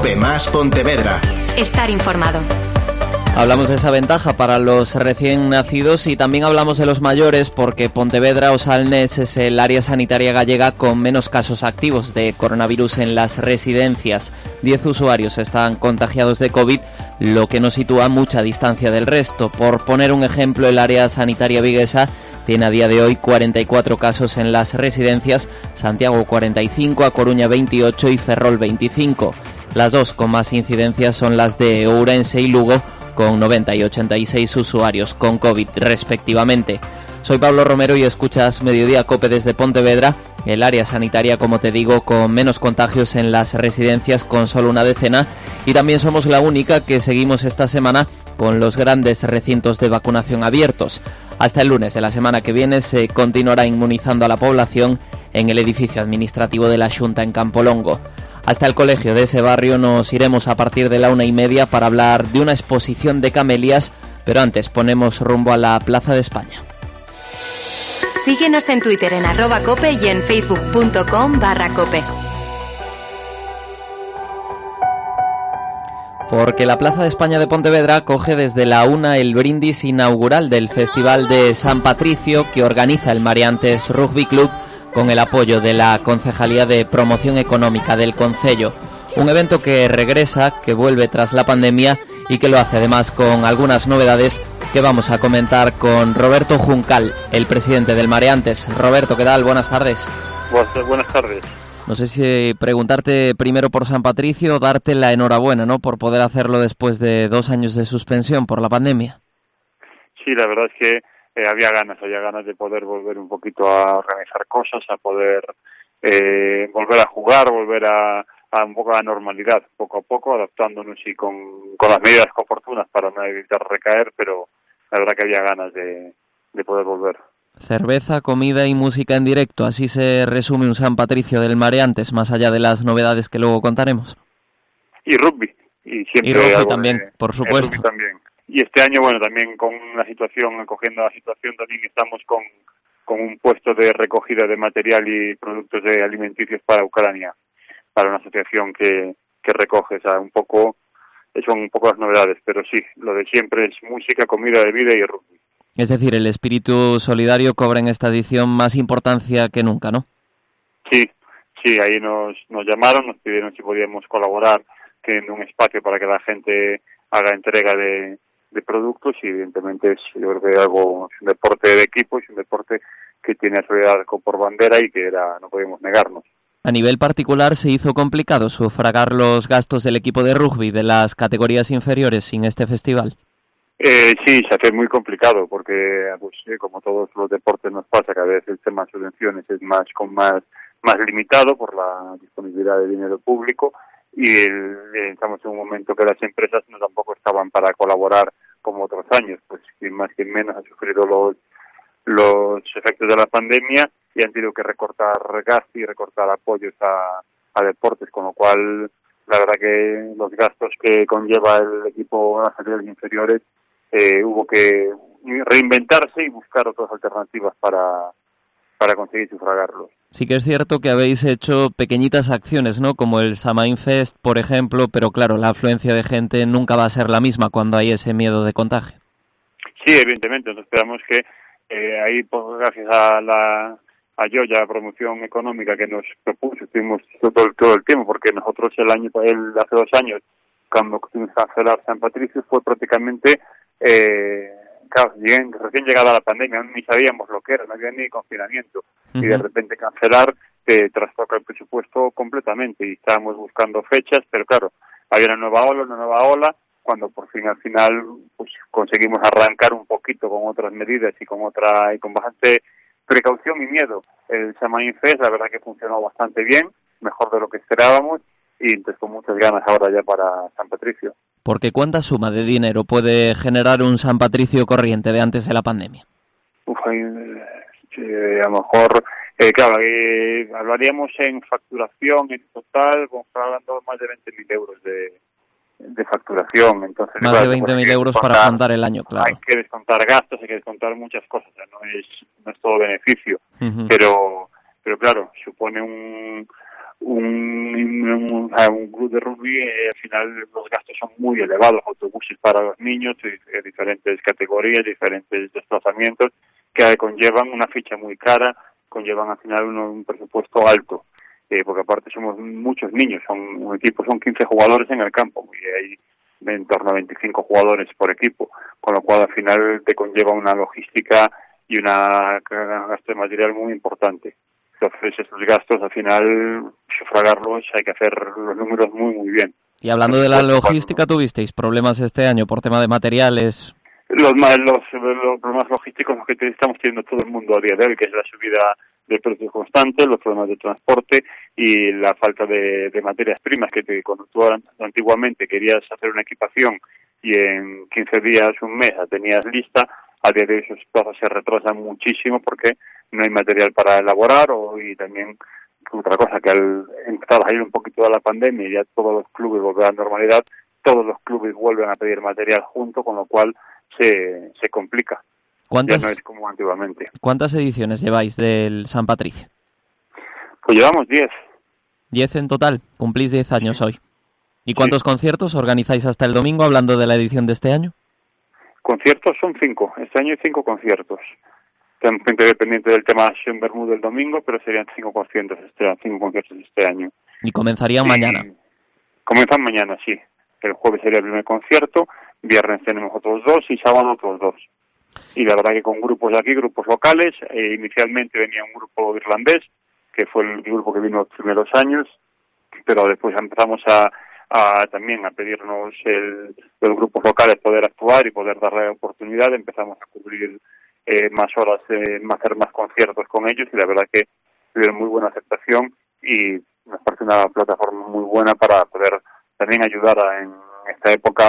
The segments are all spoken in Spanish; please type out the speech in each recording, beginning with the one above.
Cope Más Pontevedra. Estar informado. Hablamos de esa ventaja para los recién nacidos y también hablamos de los mayores porque Pontevedra o Salnés es el área sanitaria gallega con menos casos activos de coronavirus en las residencias. 10 usuarios están contagiados de COVID, lo que nos sitúa a mucha distancia del resto. Por poner un ejemplo, el área sanitaria viguesa tiene a día de hoy 44 casos en las residencias, Santiago 45, A Coruña 28 y Ferrol 25. Las dos con más incidencias son las de Ourense y Lugo, con 90 y 86 usuarios con COVID respectivamente. Soy Pablo Romero y escuchas Mediodía Cope desde Pontevedra, el área sanitaria, como te digo, con menos contagios en las residencias, con solo una decena, y también somos la única que seguimos esta semana con los grandes recintos de vacunación abiertos. Hasta el lunes de la semana que viene se continuará inmunizando a la población en el edificio administrativo de la Xunta en Campolongo. Hasta el colegio de ese barrio nos iremos a partir de la 1:30 para hablar de una exposición de camelias, pero antes ponemos rumbo a la Plaza de España. Síguenos en Twitter en @cope y en facebook.com/cope. Porque la Plaza de España de Pontevedra acoge desde la 1 el brindis inaugural del Festival de San Patricio que organiza el Mariantes Rugby Club con el apoyo de la Concejalía de Promoción Económica del Concello. Un evento que regresa, que vuelve tras la pandemia y que lo hace además con algunas novedades que vamos a comentar con Roberto Juncal, el presidente del Mariantes. Roberto, ¿qué tal? Buenas tardes. Buenas tardes. No sé si preguntarte primero por San Patricio o darte la enhorabuena, ¿no?, por poder hacerlo después de 2 años de suspensión por la pandemia. Sí, la verdad es que había ganas de poder volver un poquito a organizar cosas, a poder volver a jugar, volver a un poco a la normalidad, poco a poco, adaptándonos y con las medidas oportunas para no evitar recaer, pero la verdad que había ganas de poder volver. Cerveza, comida y música en directo, así se resume un San Patricio del Mariantes, más allá de las novedades que luego contaremos. Y rugby. Y rugby también, por supuesto. Rugby también. Y este año, bueno, también con la situación, acogiendo la situación, también estamos con un puesto de recogida de material y productos de alimenticios para Ucrania, para una asociación que recoge, o sea, son un poco las novedades, pero sí, lo de siempre es música, comida, bebida y rugby. Es decir, el espíritu solidario cobra en esta edición más importancia que nunca, ¿no? Sí, ahí nos llamaron, nos pidieron si podíamos colaborar en un espacio para que la gente haga entrega de productos y evidentemente yo creo que es un deporte de equipo, es un deporte que tiene a solidaridad por bandera y que no podíamos negarnos. A nivel particular, ¿se hizo complicado sufragar los gastos del equipo de rugby de las categorías inferiores sin este festival? Sí, se hace muy complicado porque, como todos los deportes nos pasa, que a veces el tema de subvenciones es más limitado por la disponibilidad de dinero público y estamos en un momento que las empresas no tampoco estaban para colaborar como otros años, pues quien más quien menos ha sufrido los efectos de la pandemia y han tenido que recortar gastos y recortar apoyos a deportes, con lo cual la verdad que los gastos que conlleva el equipo de las categorías inferiores hubo que reinventarse y buscar otras alternativas para conseguir sufragarlos. Sí que es cierto que habéis hecho pequeñitas acciones, ¿no?, como el Samain Fest, por ejemplo, pero claro, la afluencia de gente nunca va a ser la misma cuando hay ese miedo de contagio. Sí, evidentemente, nosotros esperamos que ahí, pues, gracias a Yoya, promoción económica que nos propuso, estuvimos todo el tiempo, porque nosotros hace 2 años, cuando tuvimos que cancelar San Patricio, fue prácticamente, recién llegada la pandemia, ni sabíamos lo que era, no había ni confinamiento, y de repente cancelar te trastoca el presupuesto completamente, y estábamos buscando fechas, pero claro, había una nueva ola, cuando por fin al final pues conseguimos arrancar un poquito con otras medidas y con bastante precaución y miedo. El Samain Fest, la verdad que funcionó bastante bien, mejor de lo que esperábamos, y entonces con muchas ganas ahora ya para San Patricio. Porque ¿cuánta suma de dinero puede generar un San Patricio corriente de antes de la pandemia? A lo mejor, claro, hablaríamos en facturación en total, hablando más de 20.000 euros de facturación. Entonces, más de 20.000 euros para afrontar el año, claro. Hay que descontar gastos, hay que descontar muchas cosas, o sea, no es todo beneficio, pero claro, supone un club de rugby, al final los gastos son muy elevados, autobuses para los niños, diferentes categorías, diferentes desplazamientos que conllevan una ficha muy cara, conllevan al final un presupuesto alto, porque aparte somos muchos niños, un equipo son 15 jugadores en el campo y hay en torno a 25 jugadores por equipo, con lo cual al final te conlleva una logística y una gasto de material muy importante. Entonces esos gastos al final sufragarlos hay que hacer los números muy bien. Y hablando de la logística, ¿tuvisteis problemas este año por tema de materiales? Los problemas logísticos los que estamos teniendo todo el mundo a día de hoy, que es la subida de precios constantes, los problemas de transporte y la falta de materias primas, que cuando tú antiguamente querías hacer una equipación y en 15 días, un mes la tenías lista, a día de hoy esos plazos se retrasan muchísimo porque no hay material para elaborar y también otra cosa, que al empezar a ir un poquito de la pandemia y ya todos los clubes volver a la normalidad, todos los clubes vuelven a pedir material junto, con lo cual se complica. Ya no es como antiguamente. ¿Cuántas ediciones lleváis del San Patricio? Pues llevamos 10. 10 en total, cumplís 10 años hoy. ¿Y cuántos conciertos organizáis hasta el domingo, hablando de la edición de este año? Conciertos son 5, este año hay 5 conciertos. Siempre dependiente del tema Schönberg del domingo, pero serían 5 conciertos este año. ¿Y comenzarían mañana? Comienzan mañana, sí. El jueves sería el primer concierto, viernes tenemos otros 2 y sábado otros 2. Y la verdad que con grupos de aquí, grupos locales, inicialmente venía un grupo irlandés, que fue el grupo que vino los primeros años, pero después empezamos también a pedirnos los grupos locales poder actuar y poder darle oportunidad, empezamos a cubrir más horas, hacer más conciertos con ellos y la verdad que tuvieron muy buena aceptación y nos parece una plataforma muy buena para poder también ayudar en esta época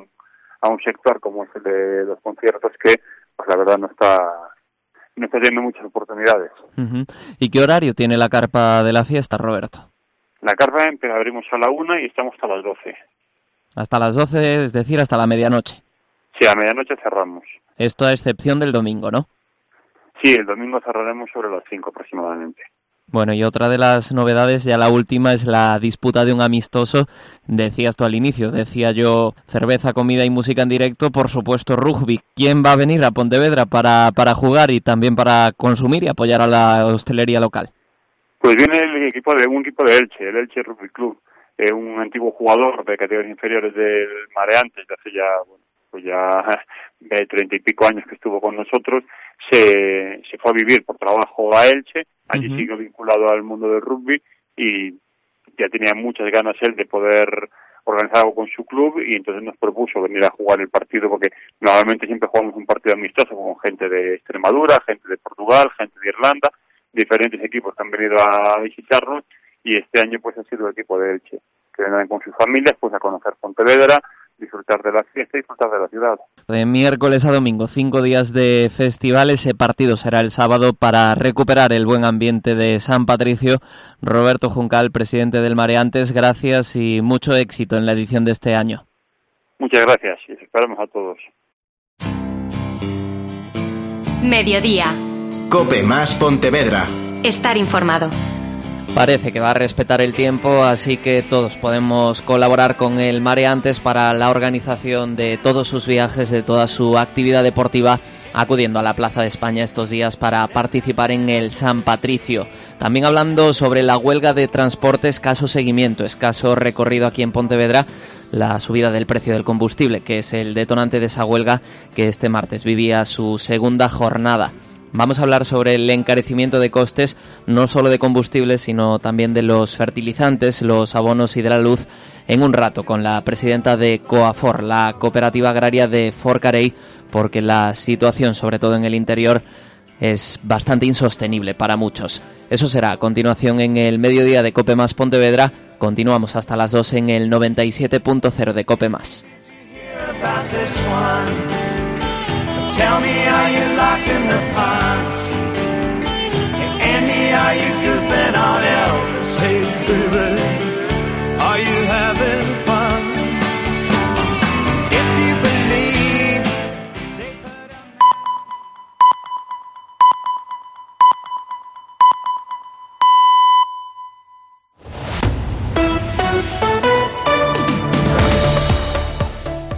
a un sector como es el de los conciertos que pues la verdad no está teniendo muchas oportunidades. Uh-huh. ¿Y qué horario tiene la carpa de la fiesta, Roberto? La carpa abrimos a la 1 y estamos hasta las 12. Hasta las 12, es decir, hasta la medianoche. Sí, a medianoche cerramos. Esto a excepción del domingo, ¿no? Sí, el domingo cerraremos sobre las 5 aproximadamente. Bueno, y otra de las novedades, ya la última, es la disputa de un amistoso. Decías tú al inicio, decía yo, cerveza, comida y música en directo, por supuesto rugby. ¿Quién va a venir a Pontevedra para jugar y también para consumir y apoyar a la hostelería local? Pues viene un equipo de Elche, el Elche Rugby Club, un antiguo jugador de categorías inferiores del Mareantes, de hace ya de 30 y pico años que estuvo con nosotros, se fue a vivir por trabajo a Elche, allí siguió vinculado al mundo del rugby y ya tenía muchas ganas él de poder organizar algo con su club y entonces nos propuso venir a jugar el partido porque normalmente siempre jugamos un partido amistoso con gente de Extremadura, gente de Portugal, gente de Irlanda, diferentes equipos que han venido a visitarnos y este año pues ha sido el equipo de Elche, que vendrán con sus familias pues a conocer Pontevedra, disfrutar de la fiesta y disfrutar de la ciudad. De miércoles a domingo, 5 días de festival. Ese partido será el sábado para recuperar el buen ambiente de San Patricio. Roberto Juncal, presidente del Mareantes, gracias y mucho éxito en la edición de este año. Muchas gracias y esperamos a todos. Mediodía. COPE más Pontevedra. Estar informado. Parece que va a respetar el tiempo, así que todos podemos colaborar con el Mareantes para la organización de todos sus viajes, de toda su actividad deportiva, acudiendo a la Plaza de España estos días para participar en el San Patricio. También hablando sobre la huelga de transporte, escaso seguimiento, escaso recorrido aquí en Pontevedra, la subida del precio del combustible, que es el detonante de esa huelga que este martes vivía su segunda jornada. Vamos a hablar sobre el encarecimiento de costes, no solo de combustibles, sino también de los fertilizantes, los abonos y de la luz, en un rato con la presidenta de COAFOR, la cooperativa agraria de Forcarei, porque la situación, sobre todo en el interior, es bastante insostenible para muchos. Eso será a continuación en el mediodía de COPE más Pontevedra. Continuamos hasta las 2 en el 97.0 de COPE más. Tell me, are you locked in the punch? Andy, are you goofing on Elvis? Hey, baby, are you having fun? If you believe they put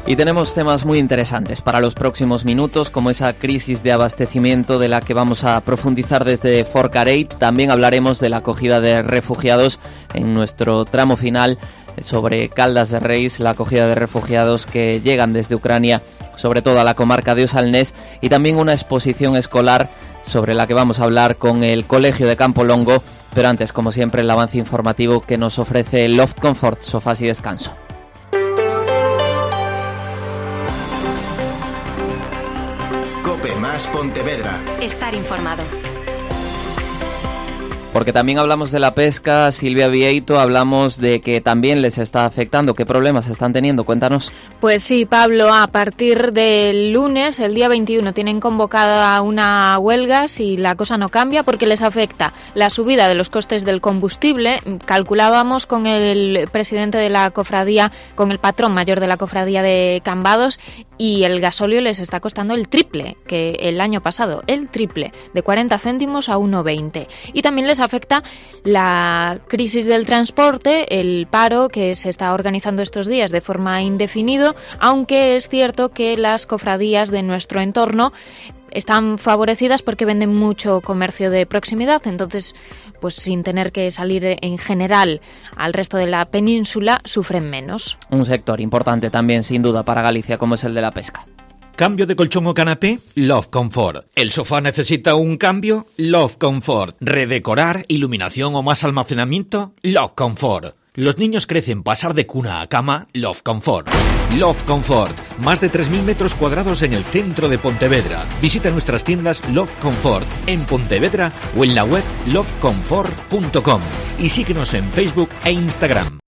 Y tenemos temas muy interesantes para los próximos minutos, como esa crisis de abastecimiento de la que vamos a profundizar desde Forcareit. También hablaremos de la acogida de refugiados en nuestro tramo final, sobre Caldas de Reis, la acogida de refugiados que llegan desde Ucrania, sobre todo a la comarca de Osalnés, y también una exposición escolar sobre la que vamos a hablar con el Colegio de Campolongo. Pero antes, como siempre, el avance informativo que nos ofrece Loft Comfort, sofás y descanso. Cope más Pontevedra. Estar informado. Porque también hablamos de la pesca, Silvia Vieito, hablamos de que también les está afectando. ¿Qué problemas están teniendo? Cuéntanos. Pues sí, Pablo, a partir del lunes, el día 21, tienen convocada una huelga si la cosa no cambia, porque les afecta la subida de los costes del combustible. Calculábamos con el presidente de la cofradía, con el patrón mayor de la cofradía de Cambados, y el gasóleo les está costando el triple que el año pasado, el triple, de 40 céntimos a 1,20. Y también les afecta la crisis del transporte, el paro que se está organizando estos días de forma indefinida, aunque es cierto que las cofradías de nuestro entorno están favorecidas porque venden mucho comercio de proximidad, entonces pues sin tener que salir en general al resto de la península sufren menos. Un sector importante también sin duda para Galicia como es el de la pesca. ¿Cambio de colchón o canapé? Love Comfort. ¿El sofá necesita un cambio? Love Comfort. ¿Redecorar, iluminación o más almacenamiento? Love Comfort. Los niños crecen, pasar de cuna a cama, Love Comfort. Love Comfort. Más de 3.000 metros cuadrados en el centro de Pontevedra. Visita nuestras tiendas Love Comfort en Pontevedra o en la web lovecomfort.com. Y síguenos en Facebook e Instagram.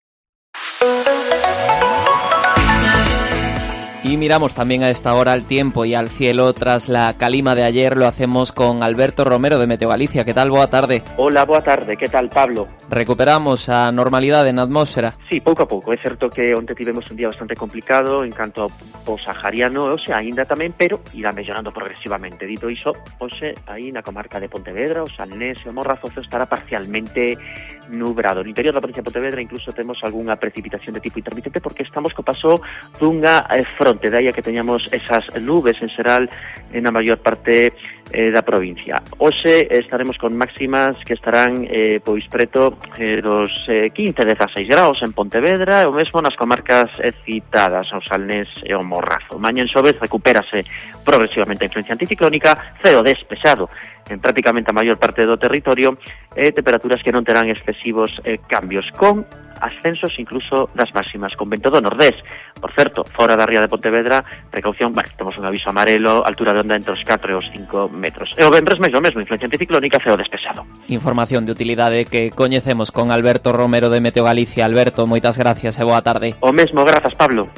Y miramos también a esta hora al tiempo y al cielo tras la calima de ayer. Lo hacemos con Alberto Romero de Meteo Galicia. ¿Qué tal? Boa tarde. Hola, boa tarde. Que tal, Pablo? Recuperamos a normalidade na atmósfera? Sí, pouco a pouco. É certo que onte tivemos un día bastante complicado en canto ao sahariano, o sea, aínda tamén, pero irá mellorando progresivamente. Dito iso, hoxe, aí na comarca de Pontevedra, o Salnés e o Morrazo estará parcialmente nubrado. No interior da provincia de Pontevedra incluso temos algunha precipitación de tipo intermitente porque estamos co paso dunha fronte, daí a que teñamos esas nubes en xeral na maior parte da provincia. Hoxe estaremos con máximas que estarán pois preto dos 15-16 graus en Pontevedra e o mesmo nas comarcas citadas, o Salnés e o Morrazo. Mañá en Xoves recupérase progresivamente a influencia anticiclónica, ceo despexado en prácticamente a maior parte do territorio e temperaturas que non terán excesivos cambios, con ascensos incluso das máximas, con vento do nordés. Por certo, fora da ría de Pontevedra, precaución, temos un aviso amarelo, altura de onda entre os 4 e os 5 metros. E o venres mesmo, influencia anticiclónica, ceo despexado. Información de utilidade que coñecemos con Alberto Romero de Meteo Galicia. Alberto, moitas gracias e boa tarde. O mesmo, grazas, Pablo.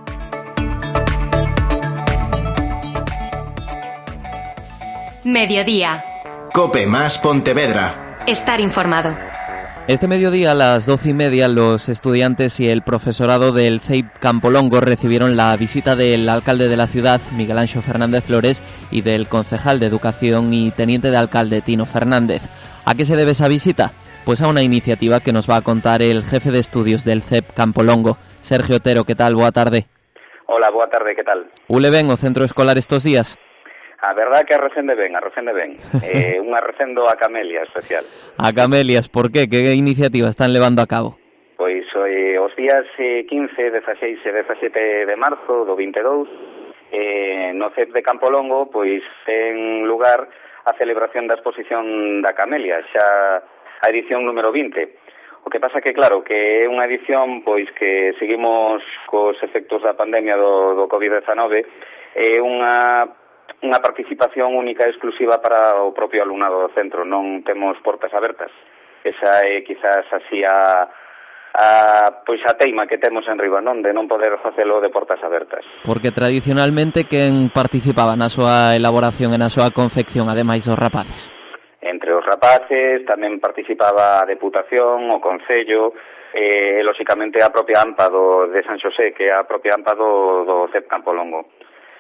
Mediodía. Cope más Pontevedra. Estar informado. Este mediodía a las 12:30 los estudiantes y el profesorado del CEIP Campolongo recibieron la visita del alcalde de la ciudad, Miguel Anxo Fernández Flores, y del concejal de Educación y teniente de alcalde, Tino Fernández. ¿A qué se debe esa visita? Pues a una iniciativa que nos va a contar el jefe de estudios del CEIP Campolongo, Sergio Otero. ¿Qué tal? Boa tarde. Hola, boa tarde, que tal? Ule ben o centro escolar estos días? A verdad que arrecende ben. Un arrecendo a Camelia especial. A Camelias, por qué? Que iniciativa están levando a cabo? Pois os días 15, 16 e 17 de marzo do 22 no CEP de Campolongo pois ten lugar a celebración da exposición da Camelia, xa a edición número 20. O que pasa que, claro, que é unha edición pois que seguimos cos efectos da pandemia do COVID-19, é unha participación única e exclusiva para o propio alumnado do centro, non temos portas abertas. Esa é quizás así a teima que temos en riba, non? De non poder facelo de portas abertas. Porque tradicionalmente quen participaba na súa elaboración e na súa confección, ademais dos rapaces? Entre os rapaces tamén participaba a Deputación, o Concello, e lóxicamente a propia AMPA de San Xosé, que é a propia AMPA do CEP Campolongo.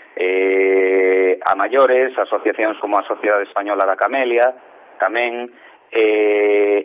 A maiores, asociacións como a Sociedade Española da Camelia, tamén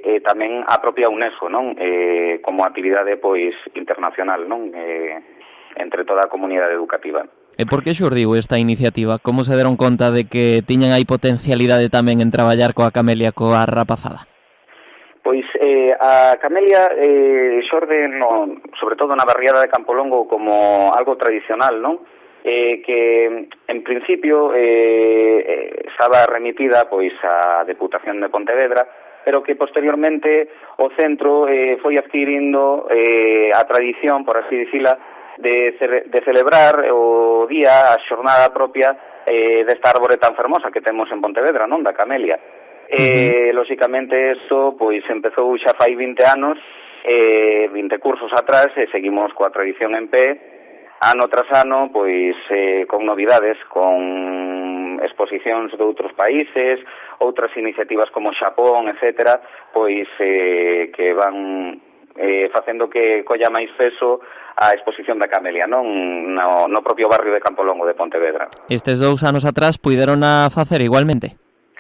tamén a propia UNESCO, non? Como actividade pois internacional, non? entre toda a comunidade educativa. E por que xurdiu esta iniciativa? Como se deron conta de que tiñan aí potencialidade tamén en traballar coa camelia coa rapazada? Pois a camelia xorde sobre todo na barriada de Campolongo como algo tradicional, non? Que en principio estaba remitida pois á Deputación de Pontevedra, pero que posteriormente o centro foi adquirindo a tradición, por así dicila, de celebrar o día, a xornada propia desta árbore tan fermosa que temos en Pontevedra, non? Da camelia. Lóxicamente isto pois empezou xa fai 20 anos, 20 cursos atrás, e seguimos coa tradición en pé, ano tras ano, pois con novidades, con exposicións de outros países, outras iniciativas como Xapón, etcétera, pois que van facendo que colla máis peso a exposición da camelia, non? No propio barrio de Campolongo de Pontevedra. Estes 2 anos atrás puideron a facer igualmente?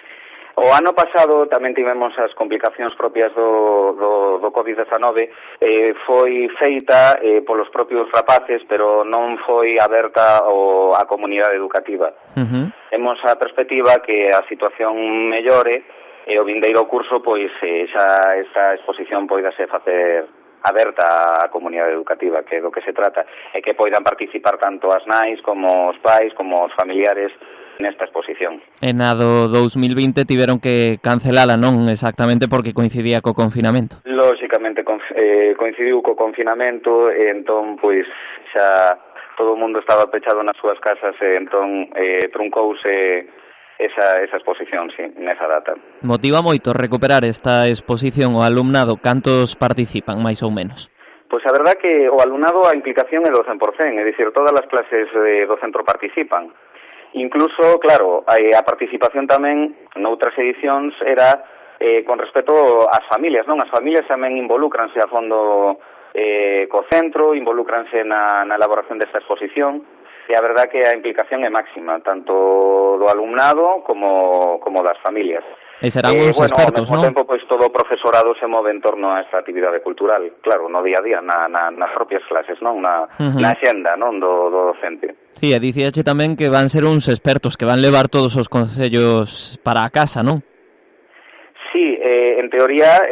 O ano pasado tamén tivemos as complicacións propias do COVID-19, foi feita polos propios rapaces, pero non foi aberta á comunidade educativa. Temos a perspectiva que a situación mellore e o vindeiro curso pois xa esta exposición poidase facer aberta á comunidade educativa, que é do que se trata, e que poidan participar tanto as nais como os pais, como os familiares nesta exposición. En a do 2020 tiveron que cancelala, non? Exactamente porque coincidía co confinamento. Lóxicamente coincidiu co confinamento e entón pois xa todo o mundo estaba pechado nas súas casas e entón truncouse esa exposición, sí, nesa data. Motiva moito recuperar esta exposición o alumnado, cantos participan máis ou menos? Pois a verdad que o alumnado a implicación é do 100%, é dicir, todas as clases do centro participan. Incluso, claro, a participación tamén noutras edicións era con respecto ás familias, non? As familias tamén involúcranse a fondo co centro, involúcranse na elaboración desta exposición, e a verdad que a implicación é máxima, tanto do alumnado como das familias. E serán uns expertos, non? Ao mesmo tempo, pois, todo o profesorado se move en torno a esta actividade cultural, claro, no día a día, nas propias clases, non? Na axenda, non? Do docente. Sí, e dicíache tamén que van ser uns expertos, que van levar todos os concellos para a casa, non? Sí, en teoría,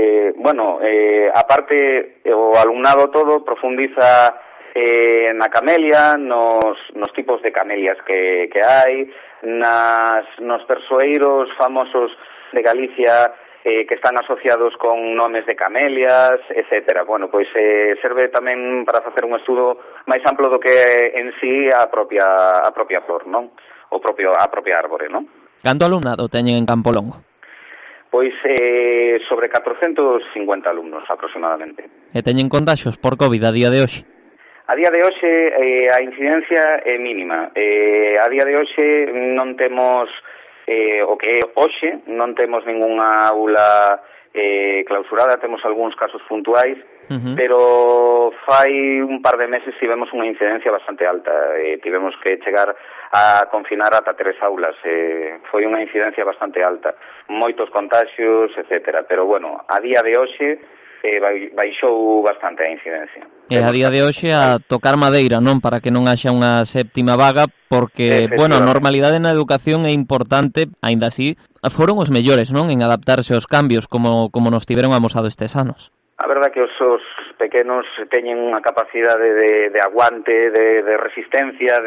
aparte, o alumnado todo profundiza na camelia, nos tipos de camelias que hai, nos persoeiros famosos de Galicia que están asociados con nomes de camelias, etcétera. Bueno, pois serve tamén para facer un estudo máis amplo do que en sí a propia flor, non? A propia árbore, non? Canto alumnado teñen en Campolongo? Pois sobre 450 alumnos aproximadamente. E teñen contaxios por COVID a día de hoxe? A día de hoxe a incidencia é mínima. A día de hoxe non temos, o que é hoxe, non temos ningunha aula clausurada, temos algúns casos puntuais, pero fai un par de meses tivemos unha incidencia bastante alta. Tivemos que chegar a confinar ata 3 aulas. Foi unha incidencia bastante alta. Moitos contagios, etcétera. Pero, bueno, a día de hoxe baixou bastante a incidencia. E a día de hoxe a tocar madeira, non? Para que non haxa unha séptima vaga, porque, bueno, a normalidade na educación é importante, aínda así, foron os mellores, non? En adaptarse aos cambios, como nos tiveron amosado estes anos. A verdade que os pequenos teñen unha capacidade de aguante, de resistencia,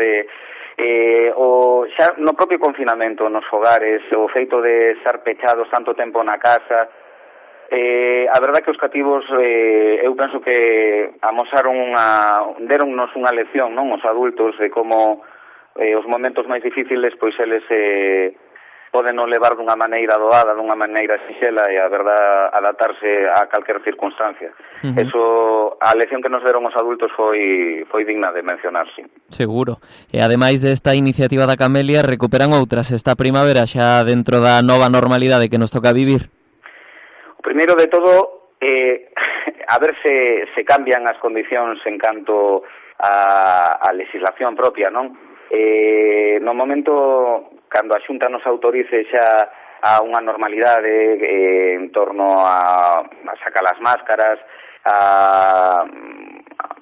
xa no propio confinamento, nos fogares, o feito de estar pechados tanto tempo na casa. A verdade que os cativos eu penso que deronnos unha lección, non, os adultos, de como os momentos máis difíciles pois eles poden non levar dunha maneira doada, dunha maneira sinxela, e a verdade adaptarse a calquer circunstancia. Eso, a lección que nos deron os adultos foi digna de mencionar, sí. Seguro. E ademais desta iniciativa da Camelia, recuperan outras esta primavera xa dentro da nova normalidade que nos toca vivir? Primeiro de todo, a ver se cambian as condicións en canto a legislación propia, non? No momento, cando a Xunta nos autorice xa a unha normalidade en torno a sacar as máscaras, a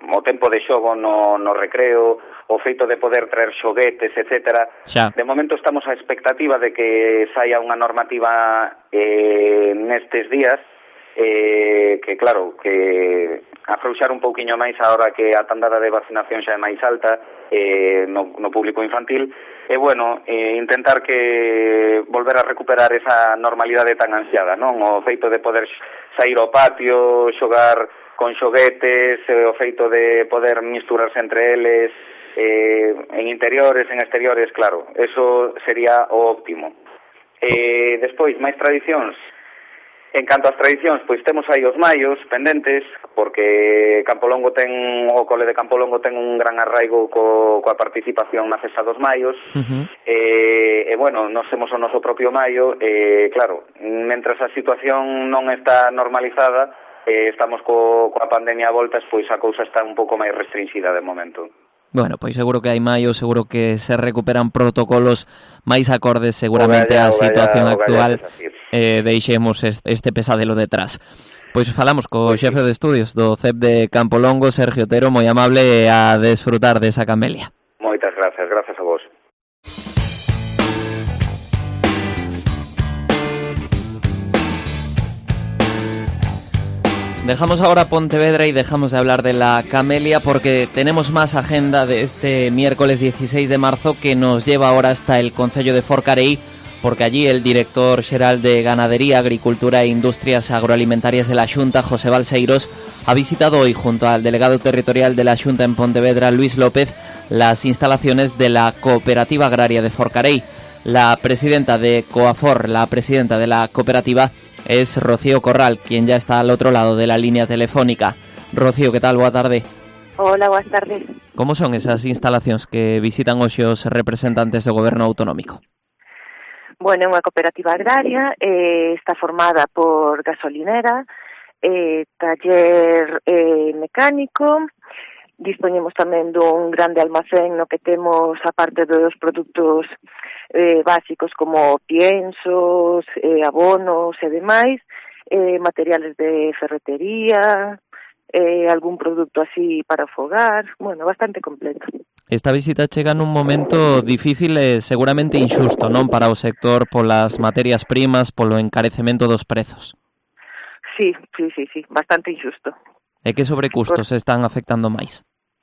o tempo de xogo no recreo, o feito de poder traer xoguetes, etcétera. De momento estamos á expectativa de que saia unha normativa nestes días, que claro, que afrouxar un pouquiño máis agora que a tandada de vacinación xa é máis alta no público infantil, e bueno, intentar que volver a recuperar esa normalidade tan ansiada, non? O feito de poder sair ao patio, xogar con xoguetes, o feito de poder misturarse entre eles, en interiores, en exteriores, claro, eso sería o óptimo. Despois, máis tradicións. En canto ás tradicións, pois temos aí os maios pendentes, porque o cole de Campolongo ten un gran arraigo coa participación na festa dos maios, e bueno, nos temos o noso propio maio, claro, mentras a situación non está normalizada, estamos coa pandemia a voltas, pois a cousa está un pouco máis restringida de momento. Bueno, pois seguro que hai maio, seguro que se recuperan protocolos máis acordes seguramente á situación actual. Deixemos este pesadelo detrás. Pois falamos co xefe de estudios do CEP de Campolongo, Sergio Otero, moi amable, a desfrutar desa camelia. Moitas gracias a vos. Dejamos ahora Pontevedra y dejamos de hablar de la camelia porque tenemos más agenda de este miércoles 16 de marzo que nos lleva ahora hasta el concello de Forcarei, porque allí el director xeral de Ganadería, Agricultura e Industrias Agroalimentarias de la Xunta, José Balseiros, ha visitado hoy junto al delegado territorial de la Xunta en Pontevedra, Luis López, las instalaciones de la Cooperativa Agraria de Forcarei. La presidenta de Coafor, la presidenta de la cooperativa, es Rocío Corral, quien ya está al otro lado de la línea telefónica. Rocío, ¿qué tal? Boa tarde. Hola, boas tardes. Como son esas instalacións que visitan hoxe os representantes do Goberno autonómico? Bueno, é unha cooperativa agraria, está formada por gasolinera, taller mecánico, dispoñemos tamén dun grande almacén no que temos, a parte dos produtos básicos como piensos, abonos e demais, materiales de ferretería, algún produto así para o fogar, bueno, bastante completo. Esta visita chega nun momento difícil e seguramente inxusto, non, para o sector polas materias primas, polo encarecemento dos prezos. Sí, bastante inxusto. E que sobrecustos están afectando máis?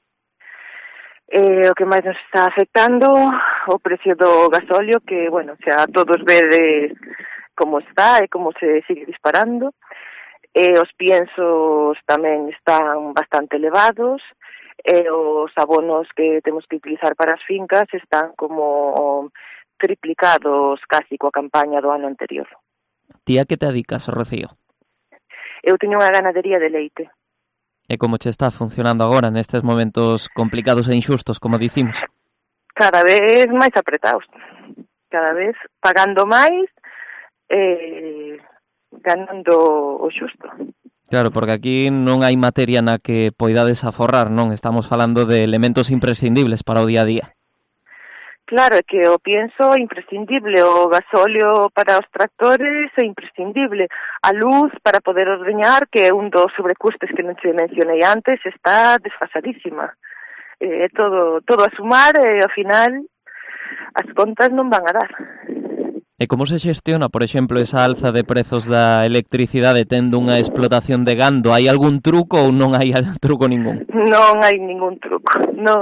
O que máis nos está afectando o precio do gasóleo, que, bueno, xa todos vedes como está e como se sigue disparando. Os piensos tamén están bastante elevados, e os abonos que temos que utilizar para as fincas están como triplicados casi coa campaña do ano anterior. Ti a que te dedicas, Rocío? Eu teño unha ganadería de leite. E como che está funcionando agora nestes momentos complicados e inxustos, como dicimos? Cada vez máis apretados. Cada vez pagando máis, ganando o xusto. Claro, porque aquí non hai materia na que poidades aforrar, non? Estamos falando de elementos imprescindibles para o día a día. Claro, é que o pienso imprescindible, o gasóleo para os tractores é imprescindible, a luz para poder ordeñar, que é un dos sobrecustes que non se mencionei antes, está desfasadísima. É todo a sumar e ao final as contas non van a dar. E como se xestiona, por exemplo, esa alza de prezos da electricidade tendo unha explotación de gando? Hai algún truco ou non hai truco ningún? Non hai ningún truco.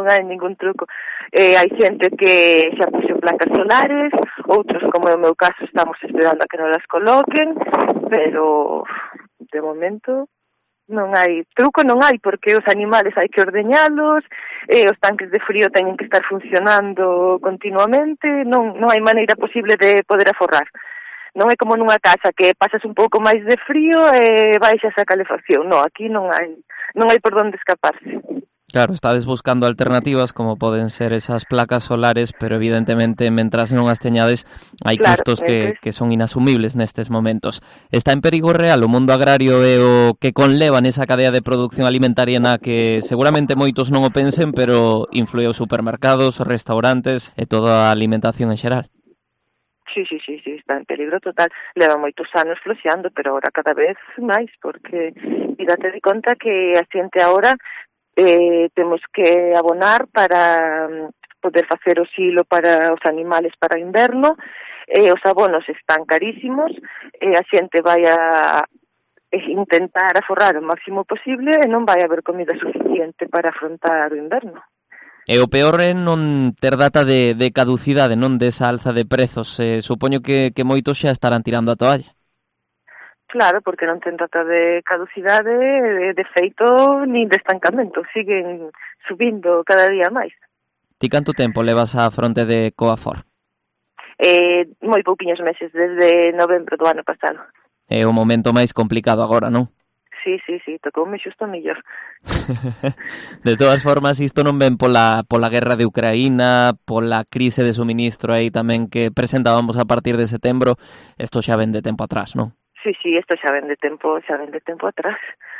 Hai xente que xa puxo placas solares, outros, como é o meu caso, estamos esperando a que non las coloquen, pero de momento non hai truco, porque os animales hai que ordeñalos, os tanques de frío teñen que estar funcionando continuamente, non hai maneira posible de poder aforrar. Non é como nunha casa que pasas un pouco máis de frío e baixas a calefacción. Non, aquí non hai por onde escaparse. Claro, estades buscando alternativas como poden ser esas placas solares, pero evidentemente, mentras non as teñades, hai custos que son inasumibles nestes momentos. Está en perigo real o mundo agrario e o que conleva nesa cadea de producción alimentaria na que seguramente moitos non o pensen, pero influe os supermercados, os restaurantes e toda a alimentación en xeral. Sí, está en peligro total. Leva moitos anos floxeando, pero ahora cada vez máis, porque date de conta que a xente agora temos que abonar para poder facer o silo para os animales para o inverno, os abonos están carísimos, a xente vai a intentar aforrar o máximo posible e non vai haber comida suficiente para afrontar o inverno. E o peor é non ter data de caducidade, non desa alza de prezos. Supoño que moitos xa estarán tirando a toalla. Claro, porque non ten data de caducidade, de feito, nin de estancamento. Siguen subindo cada día máis. Ti canto tempo levas á fronte de Coafor? Moi pouquiños meses, desde novembro do ano pasado. É o momento máis complicado agora, non? Sí, tocoume xusto mellor. De todas formas, isto non ven pola guerra de Ucraína, pola crise de suministro aí tamén que presentábamos a partir de setembro, isto xa ven de tempo atrás, non? Sí, isto xa ven de tempo atrás.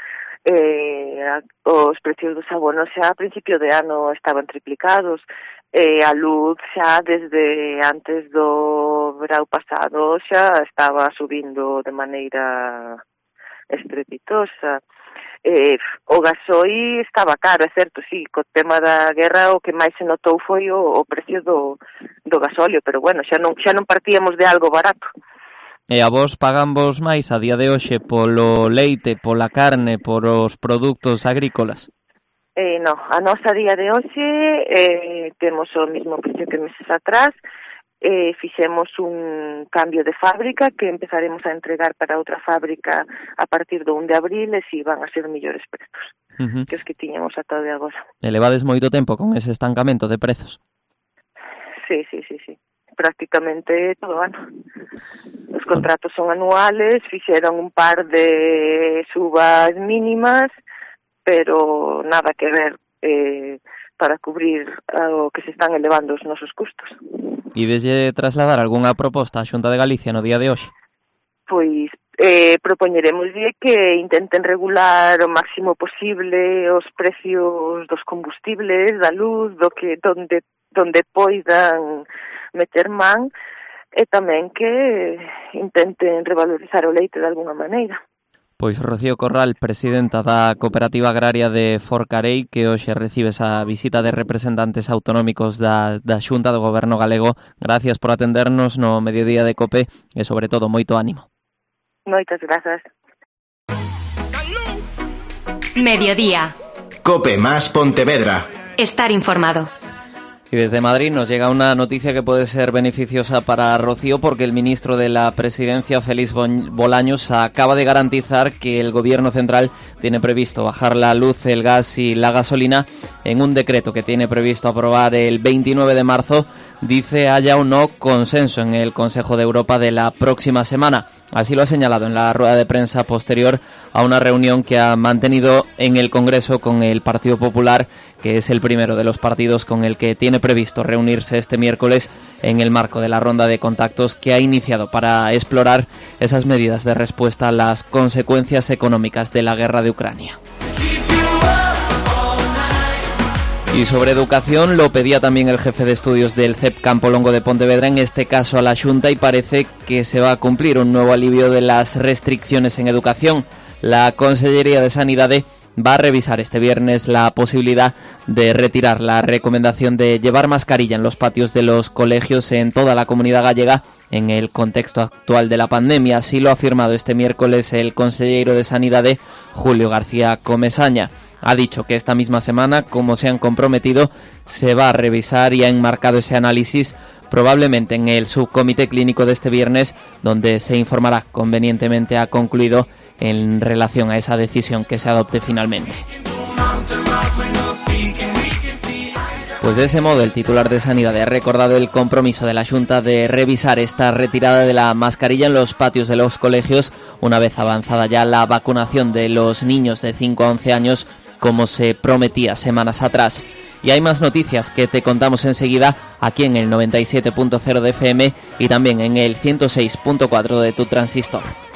Os precios dos abonos xa a principio de ano estaban triplicados, a luz xa desde antes do verão pasado xa estaba subindo de maneira estrepitosa. O gasoi estaba caro, é certo, sí, co tema da guerra o que máis se notou foi o precio do gasóleo, pero bueno, xa non partíamos de algo barato. E a vos pagan vos máis a día de hoxe polo leite, pola carne, por os produtos agrícolas? No, a nosa día de hoxe temos o mismo precio que meses atrás. Fixemos un cambio de fábrica que empezaremos a entregar para outra fábrica a partir do 1 de abril e si van a ser mellores prezos que os que tiñamos ata de agora. Elevades moito tempo con ese estancamento de prezos? Sí. Prácticamente todo o ano. Os contratos son anuales, fixeron un par de subas mínimas, pero nada que ver para cubrir o que se están elevando os nosos custos. E desde trasladar algunha proposta á Xunta de Galicia no día de hoxe? Pois propoñeremoslle que intenten regular o máximo posible os precios dos combustibles, da luz, donde poidan meter man, e tamén que intenten revalorizar o leite de alguna maneira. Pois Rocío Corral, presidenta da Cooperativa Agraria de Forcarei, que hoxe recibe esa visita de representantes autonómicos da Xunta do Goberno galego. Gracias por atendernos no Mediodía de COPE e, sobre todo, moito ánimo. Moitas grazas. Mediodía. COPE más Pontevedra. Estar informado. Y desde Madrid nos llega una noticia que puede ser beneficiosa para Rocío, porque el ministro de la Presidencia, Félix Bolaños, acaba de garantizar que el Gobierno central tiene previsto bajar la luz, el gas y la gasolina en un decreto que tiene previsto aprobar el 29 de marzo. Dice haya o no consenso en el Consejo de Europa de la próxima semana. Así lo ha señalado en la rueda de prensa posterior a una reunión que ha mantenido en el Congreso con el Partido Popular, que es el primero de los partidos con el que tiene previsto reunirse este miércoles en el marco de la ronda de contactos que ha iniciado para explorar esas medidas de respuesta a las consecuencias económicas de la guerra de Ucrania. Y sobre educación lo pedía también el jefe de estudios del CEP Campolongo de Pontevedra, en este caso a la Xunta, y parece que se va a cumplir un nuevo alivio de las restricciones en educación. La Consellería de Sanidade va a revisar este viernes la posibilidad de retirar la recomendación de llevar mascarilla en los patios de los colegios en toda la comunidad gallega en el contexto actual de la pandemia. Así lo ha afirmado este miércoles el consellero de Sanidade, Julio García Comesaña. Ha dicho que esta misma semana, como se han comprometido, se va a revisar y ha enmarcado ese análisis probablemente en el subcomité clínico de este viernes, donde se informará convenientemente ha concluido en relación a esa decisión que se adopte finalmente. Pues de ese modo el titular de Sanidad ha recordado el compromiso de la Xunta de revisar esta retirada de la mascarilla en los patios de los colegios una vez avanzada ya la vacunación de los niños de 5 a 11 años, como se prometía semanas atrás. Y hay más noticias que te contamos enseguida aquí en el 97.0 de FM y también en el 106.4 de tu transistor.